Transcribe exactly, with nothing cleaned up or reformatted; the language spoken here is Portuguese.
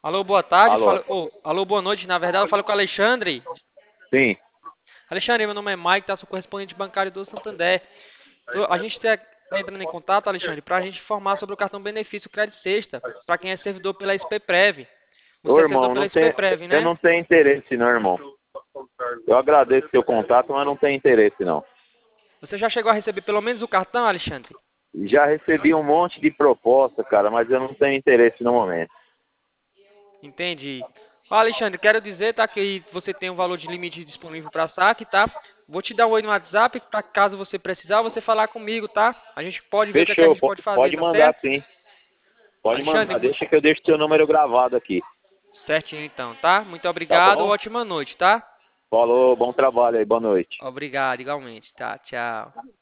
Alô, boa tarde. Alô? Falo, ô, alô, boa noite. Na verdade, eu falo com o Alexandre. Sim. Alexandre, meu nome é Mike, tá? Sou correspondente bancário do Santander. Tô- a gente está entrando em contato, Alexandre, para a gente informar sobre o cartão benefício Crédito Sexta, para quem é servidor pela S P Prev. Ô, Você é servidor irmão, pela não S P tem, Prev, eu né? não tenho interesse não, irmão. Eu agradeço o seu contato, mas não tenho interesse não. Você já chegou a receber pelo menos o cartão, Alexandre? Já recebi um monte de proposta, cara, mas eu não tenho interesse no momento. Entendi. Ó, Alexandre, quero dizer, tá, que você tem um valor de limite disponível para saque, tá? Vou te dar um oi no WhatsApp para caso você precisar, você falar comigo, tá? A gente pode ver o que, é que a Fechou, gente po- pode fazer, pode tá mandar certo? sim. Pode Alexandre, mandar, mu- deixa que eu deixo seu número gravado aqui. certinho então, tá? Muito Tá obrigado, bom? ótima noite, tá? Falou, bom trabalho aí, boa noite. Obrigado, igualmente, tá? Tchau.